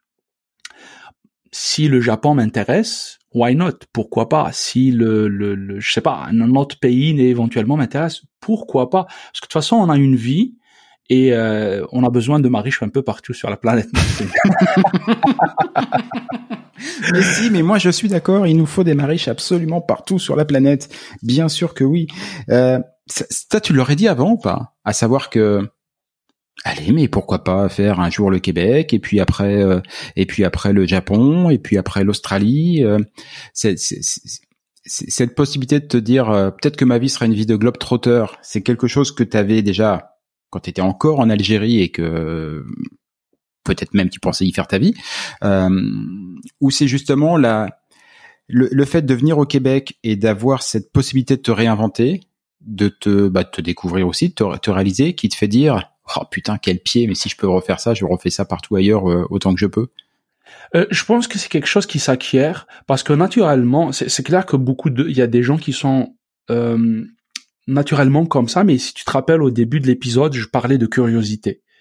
si le Japon m'intéresse, why not? Pourquoi pas? Si je sais pas, un autre pays éventuellement m'intéresse, pourquoi pas? Parce que de toute façon, on a une vie et on a besoin de mariches un peu partout sur la planète. Mais moi je suis d'accord, il nous faut des mariches absolument partout sur la planète. Bien sûr que oui. Ça, tu l'aurais dit avant ou pas? À savoir que allez, mais pourquoi pas faire un jour le Québec et puis après le Japon et puis après l'Australie. Cette possibilité de te dire peut-être que ma vie sera une vie de globe-trotter, c'est quelque chose que tu avais déjà quand tu étais encore en Algérie et que peut-être même tu pensais y faire ta vie, ou c'est justement le fait de venir au Québec et d'avoir cette possibilité de te réinventer, de te découvrir aussi, de te réaliser, qui te fait dire oh putain quel pied, mais si je peux refaire ça, je refais ça partout ailleurs autant que je peux. Je pense que c'est quelque chose qui s'acquiert parce que naturellement, c'est clair que il y a des gens qui sont naturellement comme ça, mais si tu te rappelles au début de l'épisode, je parlais de curiosité.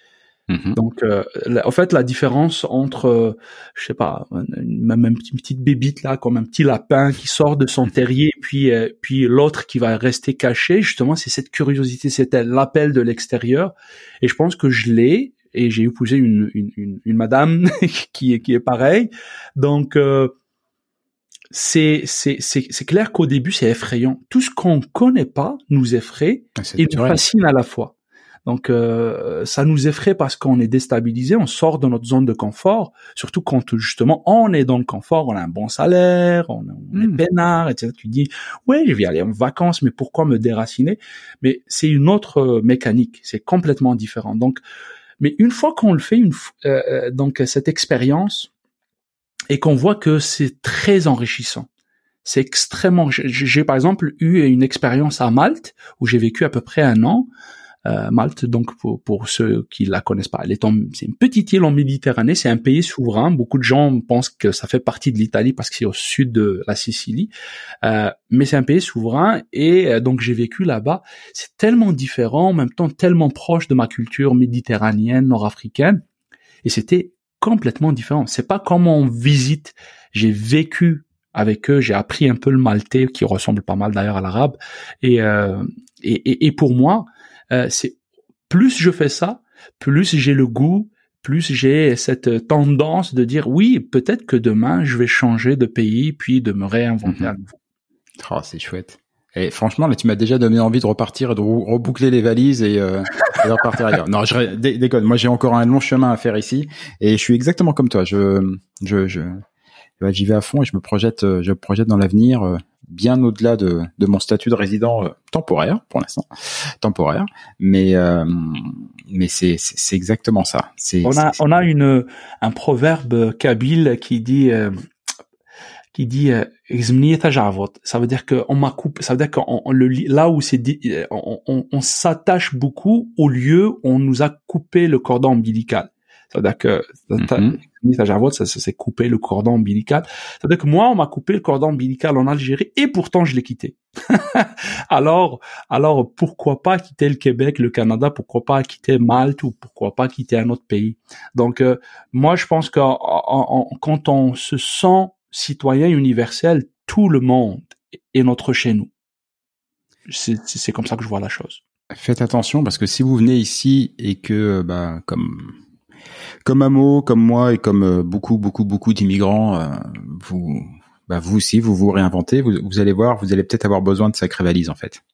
Donc, en fait, la différence entre, je sais pas, même une petite bébite là, comme un petit lapin qui sort de son terrier, puis l'autre qui va rester caché, justement, c'est cette curiosité, c'est l'appel de l'extérieur. Et je pense que je l'ai, et j'ai épousé une madame qui est pareille. Donc, c'est clair qu'au début, c'est effrayant. Tout ce qu'on connaît pas nous effraie et nous fascine à la fois. Donc, ça nous effraie parce qu'on est déstabilisé, on sort de notre zone de confort, surtout quand justement on est dans le confort, on a un bon salaire, on est peinard, etc. Tu dis, ouais, je vais aller en vacances, mais pourquoi me déraciner? Mais c'est une autre mécanique, c'est complètement différent. Donc, mais une fois qu'on le fait, donc cette expérience, et qu'on voit que c'est très enrichissant. C'est extrêmement. J'ai par exemple eu une expérience à Malte où j'ai vécu à peu près 1 an. Malte, donc pour ceux qui la connaissent pas, c'est une petite île en Méditerranée, c'est un pays souverain. Beaucoup de gens pensent que ça fait partie de l'Italie parce que c'est au sud de la Sicile, mais c'est un pays souverain et donc j'ai vécu là-bas. C'est tellement différent, en même temps tellement proche de ma culture méditerranéenne, nord-africaine, et c'était complètement différent. C'est pas comme on visite. J'ai vécu avec eux, j'ai appris un peu le maltais qui ressemble pas mal d'ailleurs à l'arabe, et pour moi. C'est plus je fais ça, plus j'ai le goût, plus j'ai cette tendance de dire oui, peut-être que demain je vais changer de pays puis de me réinventer à nouveau. Oh, c'est chouette. Et franchement, là, tu m'as déjà donné envie de repartir et de reboucler les valises et de repartir ailleurs. Non, je déconne. Moi, j'ai encore un long chemin à faire ici et je suis exactement comme toi. J'y vais à fond et je projette dans l'avenir. Bien au-delà de mon statut de résident temporaire pour l'instant, mais c'est exactement ça. On a un proverbe kabyle qui dit ça veut dire que on m'a coupé, ça veut dire là où c'est dit, on s'attache beaucoup au lieu où on nous a coupé le cordon ombilical. Ça veut dire que ça c'est couper le cordon ombilical. Ça veut dire que moi, on m'a coupé le cordon ombilical en Algérie et pourtant je l'ai quitté. Alors pourquoi pas quitter le Québec, le Canada, pourquoi pas quitter Malte ou pourquoi pas quitter un autre pays. Donc moi, je pense que quand on se sent citoyen universel, tout le monde est notre chez nous. C'est comme ça que je vois la chose. Faites attention parce que si vous venez ici et que comme Amo, comme moi et comme beaucoup d'immigrants, vous aussi vous réinventez, vous allez voir, vous allez peut-être avoir besoin de sacrées valises en fait.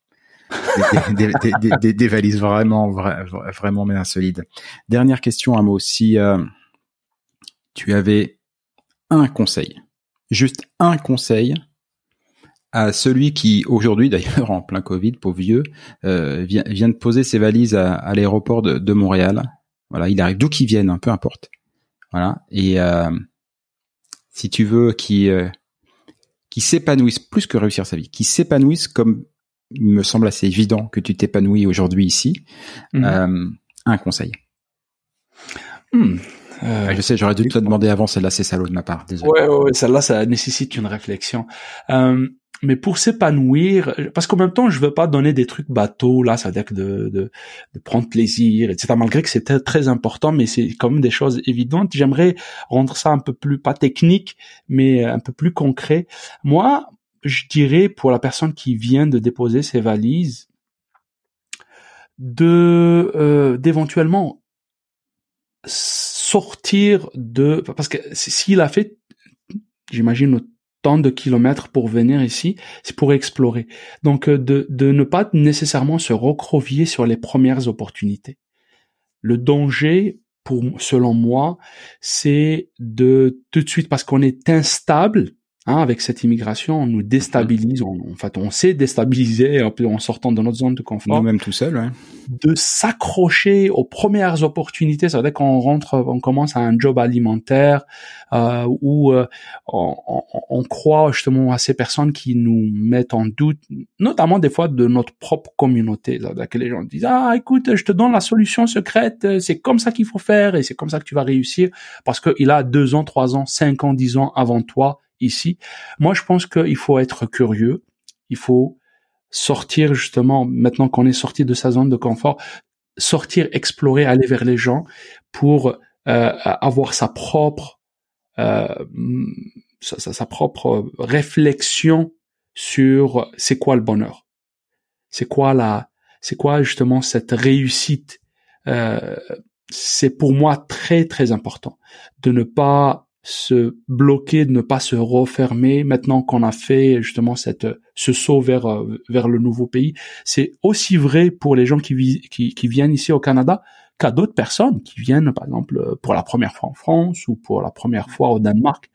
Des valises vraiment bien solides. Dernière question, Amo, si tu avais un conseil, juste un conseil à celui qui aujourd'hui d'ailleurs en plein Covid, pauvre vieux, vient de poser ses valises à l'aéroport de Montréal. Voilà, il arrive d'où qu'il vienne, peu importe. Voilà, et si tu veux qui s'épanouisse plus que réussir sa vie, qui s'épanouisse comme il me semble assez évident que tu t'épanouis aujourd'hui ici, un conseil. Je sais, j'aurais dû te le demander avant, celle-là c'est salaud de ma part, désolé. Ouais, celle-là ça nécessite une réflexion. Mais pour s'épanouir, parce qu'en même temps, je veux pas donner des trucs bateaux, là, ça veut dire que de prendre plaisir, etc. Malgré que c'est très important, mais c'est quand même des choses évidentes. J'aimerais rendre ça un peu plus, pas technique, mais un peu plus concret. Moi, je dirais pour la personne qui vient de déposer ses valises, d'éventuellement sortir parce que s'il a fait, j'imagine, tant de kilomètres pour venir ici, c'est pour explorer. Donc, de ne pas nécessairement se recroqueviller sur les premières opportunités. Le danger, selon moi, c'est de tout de suite, parce qu'on est instable, avec cette immigration, on nous déstabilise, on s'est déstabilisé en sortant de notre zone de confort. Nous-mêmes tout seuls, ouais. De s'accrocher aux premières opportunités, ça veut dire qu'on commence à un job alimentaire, où on croit justement à ces personnes qui nous mettent en doute, notamment des fois de notre propre communauté. Ça veut dire que les gens disent, écoute, je te donne la solution secrète, c'est comme ça qu'il faut faire et c'est comme ça que tu vas réussir, parce qu'il a 2 ans, 3 ans, 5 ans, 10 ans avant toi, ici. Moi, je pense qu'il faut être curieux. Il faut sortir justement, maintenant qu'on est sorti de sa zone de confort, sortir, explorer, aller vers les gens pour avoir sa propre réflexion sur c'est quoi le bonheur, c'est quoi justement cette réussite. C'est pour moi très très important de ne pas se bloquer, de ne pas se refermer maintenant qu'on a fait justement ce saut vers le nouveau pays. C'est aussi vrai pour les gens qui viennent ici au Canada qu'à d'autres personnes qui viennent par exemple pour la première fois en France ou pour la première fois au Danemark.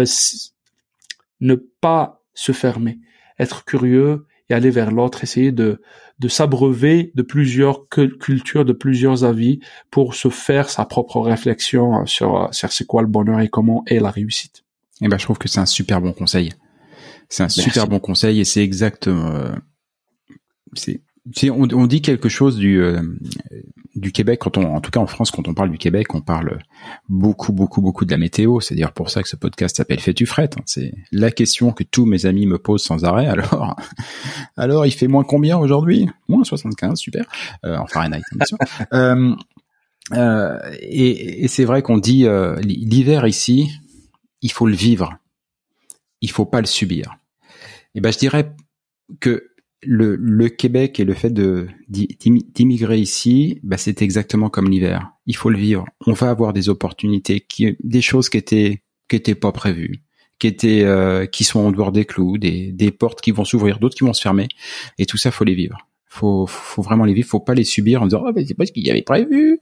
Ne pas se fermer, être curieux et aller vers l'autre, essayer de s'abreuver de plusieurs cultures, de plusieurs avis pour se faire sa propre réflexion sur c'est quoi le bonheur et comment est la réussite. Eh ben, je trouve que c'est un super bon conseil. C'est un super bon conseil et c'est exactement, on dit quelque chose du Québec en tout cas en France, quand on parle du Québec, on parle beaucoup de la météo. C'est d'ailleurs pour ça que ce podcast s'appelle Fais-tu fret. C'est la question que tous mes amis me posent sans arrêt. Alors il fait moins combien aujourd'hui? Moins 75, super. En Fahrenheit, bien sûr. Et c'est vrai qu'on dit l'hiver ici, il faut le vivre. Il faut pas le subir. Et ben je dirais que le Québec et le fait d'immigrer ici, bah c'est exactement comme l'hiver. Il faut le vivre. On va avoir des opportunités, des choses qui étaient pas prévues, qui sont en dehors des clous, des portes qui vont s'ouvrir, d'autres qui vont se fermer. Et tout ça, faut les vivre. Faut vraiment les vivre. Faut pas les subir en disant mais c'est pas ce qu'il y avait prévu.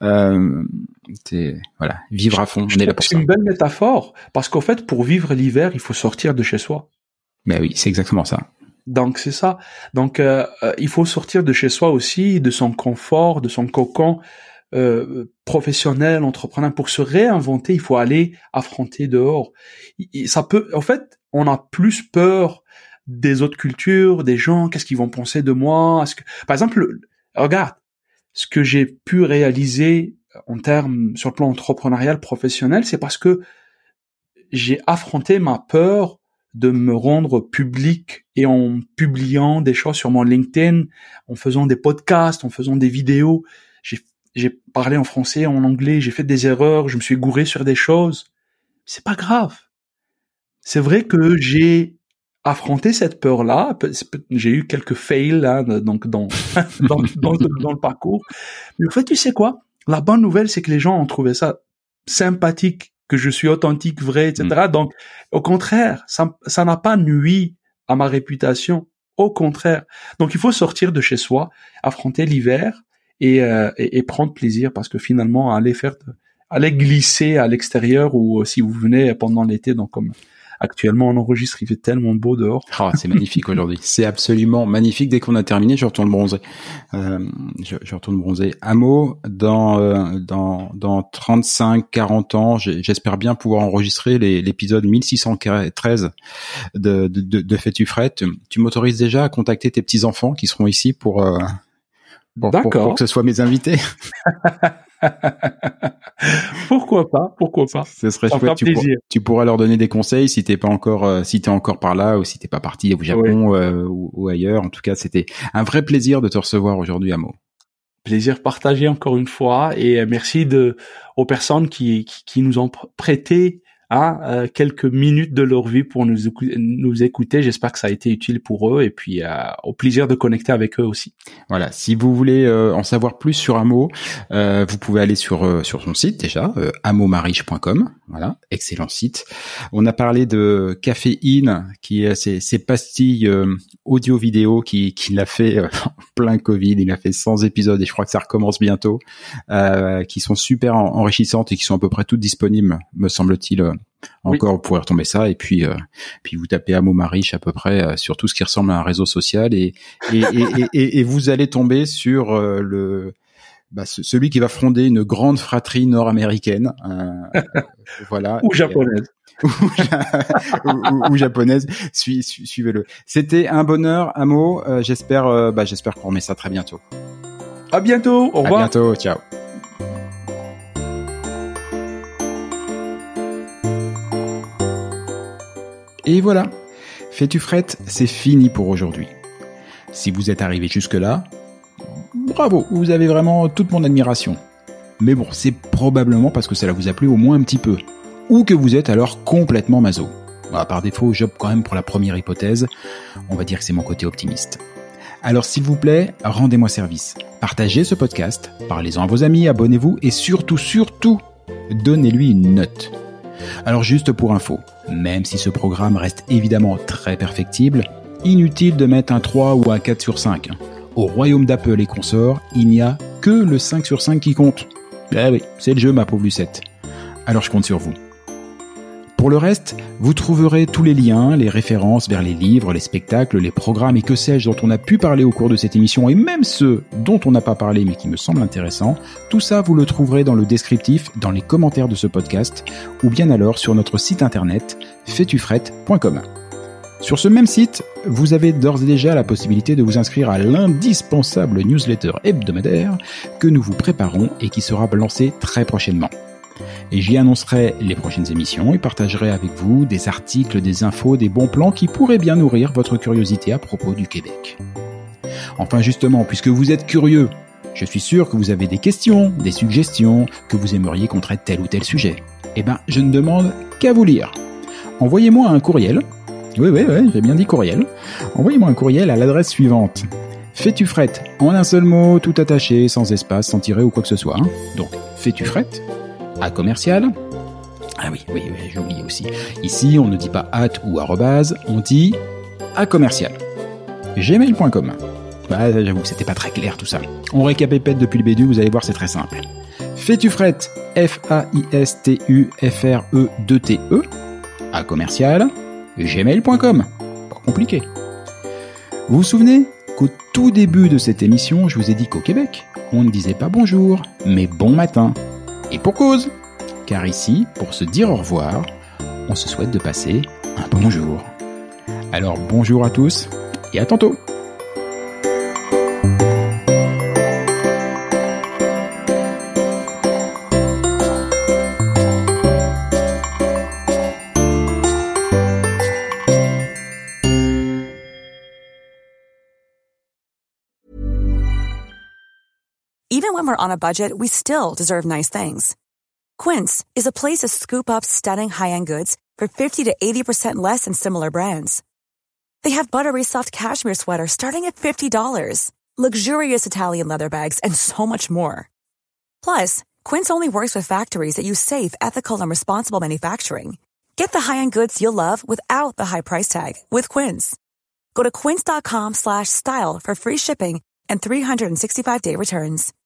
Voilà, vivre à fond. On est là pour ça. C'est une belle métaphore parce qu'en fait, pour vivre l'hiver, il faut sortir de chez soi. Ben oui, c'est exactement ça. Donc c'est ça. Donc il faut sortir de chez soi aussi, de son confort, de son cocon professionnel, entrepreneur. Pour se réinventer, il faut aller affronter dehors. Ça peut, en fait, on a plus peur des autres cultures, des gens. Qu'est-ce qu'ils vont penser de moi? Par exemple, regarde ce que j'ai pu réaliser en termes sur le plan entrepreneurial professionnel, c'est parce que j'ai affronté ma peur de me rendre public et en publiant des choses sur mon LinkedIn, en faisant des podcasts, en faisant des vidéos. J'ai parlé en français, en anglais, j'ai fait des erreurs, je me suis gouré sur des choses. C'est pas grave. C'est vrai que j'ai affronté cette peur-là. J'ai eu quelques fails là, donc dans le parcours. Mais en fait, tu sais quoi? La bonne nouvelle, c'est que les gens ont trouvé ça sympathique, que je suis authentique, vrai, etc. Donc, au contraire, ça n'a pas nui à ma réputation. Au contraire. Donc, il faut sortir de chez soi, affronter l'hiver et prendre plaisir parce que finalement, aller glisser à l'extérieur ou si vous venez pendant l'été, donc comme actuellement on enregistre, il fait tellement beau dehors. Oh, c'est magnifique aujourd'hui. C'est absolument magnifique. Dès qu'on a terminé, je retourne bronzer. Je retourne bronzer. Amo, dans 35, 40 ans, j'espère bien pouvoir enregistrer l'épisode 1613 de Fais-tu fret. Tu m'autorises déjà à contacter tes petits enfants qui seront ici pour que ce soit mes invités. Pourquoi pas. Ce serait chouette. Tu pourras leur donner des conseils si t'es encore par là ou si t'es pas parti au Japon ou ailleurs. En tout cas, c'était un vrai plaisir de te recevoir aujourd'hui, Amo. Plaisir partagé encore une fois et merci aux personnes qui nous ont prêté quelques minutes de leur vie pour nous écouter. J'espère que ça a été utile pour eux et puis au plaisir de connecter avec eux aussi. Voilà. Si vous voulez en savoir plus sur Amo, vous pouvez aller sur son site déjà, amomariche.com. Voilà, excellent site. On a parlé de Caféine, qui est ces pastilles audio-vidéo qu'il a fait en plein Covid. Il a fait 100 épisodes et je crois que ça recommence bientôt, qui sont super enrichissantes et qui sont à peu près toutes disponibles, me semble-t-il. Encore, vous pourrez retomber ça et puis vous tapez Amo Mariche à peu près sur tout ce qui ressemble à un réseau social et vous allez tomber sur celui qui va fonder une grande fratrie nord-américaine, voilà, ou japonaise. ou japonaise. Suivez-le. C'était un bonheur, Amo. J'espère qu'on remet ça très bientôt. À bientôt. Au revoir. À bientôt. Ciao. Et voilà, Fais-tu fret, c'est fini pour aujourd'hui. Si vous êtes arrivé jusque-là, bravo, vous avez vraiment toute mon admiration. Mais bon, c'est probablement parce que cela vous a plu au moins un petit peu. Ou que vous êtes alors complètement maso. Par défaut, j'opte quand même pour la première hypothèse. On va dire que c'est mon côté optimiste. Alors s'il vous plaît, rendez-moi service. Partagez ce podcast, parlez-en à vos amis, abonnez-vous et surtout, donnez-lui une note. Alors juste pour info, même si ce programme reste évidemment très perfectible, inutile de mettre un 3 ou un 4 sur 5. Au royaume d'Apple et consorts, il n'y a que le 5 sur 5 qui compte. Eh oui, c'est le jeu ma pauvre Lucette. Alors je compte sur vous. Pour le reste, vous trouverez tous les liens, les références vers les livres, les spectacles, les programmes et que sais-je dont on a pu parler au cours de cette émission et même ceux dont on n'a pas parlé mais qui me semblent intéressants. Tout ça, vous le trouverez dans le descriptif, dans les commentaires de ce podcast ou bien alors sur notre site internet faitufrette.com. Sur ce même site, vous avez d'ores et déjà la possibilité de vous inscrire à l'indispensable newsletter hebdomadaire que nous vous préparons et qui sera lancé très prochainement. Et j'y annoncerai les prochaines émissions et partagerai avec vous des articles, des infos, des bons plans qui pourraient bien nourrir votre curiosité à propos du Québec. Enfin justement, puisque vous êtes curieux, je suis sûr que vous avez des questions, des suggestions, que vous aimeriez qu'on traite tel ou tel sujet. Eh ben, je ne demande qu'à vous lire. Envoyez-moi un courriel. Oui, j'ai bien dit courriel. Envoyez-moi un courriel à l'adresse suivante. Faitufrette, en un seul mot, tout attaché, sans espace, sans tiret ou quoi que ce soit. Donc, Faitufrette, à commercial. Ah oui, j'ai oublié aussi. Ici, on ne dit pas @ ou arrobase, on dit à commercial. gmail.com. J'avoue que c'était pas très clair tout ça. On récapépète depuis le début, vous allez voir, c'est très simple. Faitufrette, FAISTUFRE2TE, à commercial, gmail.com. Pas compliqué. Vous vous souvenez qu'au tout début de cette émission, je vous ai dit qu'au Québec, on ne disait pas bonjour, mais bon matin. Et pour cause, car ici, pour se dire au revoir, on se souhaite de passer un bon jour. Alors bonjour à tous et à tantôt. Even when we're on a budget, we still deserve nice things. Quince is a place to scoop up stunning high-end goods for 50 to 80% less than similar brands. They have buttery soft cashmere sweaters starting at $50, luxurious Italian leather bags, and so much more. Plus, Quince only works with factories that use safe, ethical, and responsible manufacturing. Get the high-end goods you'll love without the high price tag with Quince. Go to quince.com/style for free shipping and 365-day returns.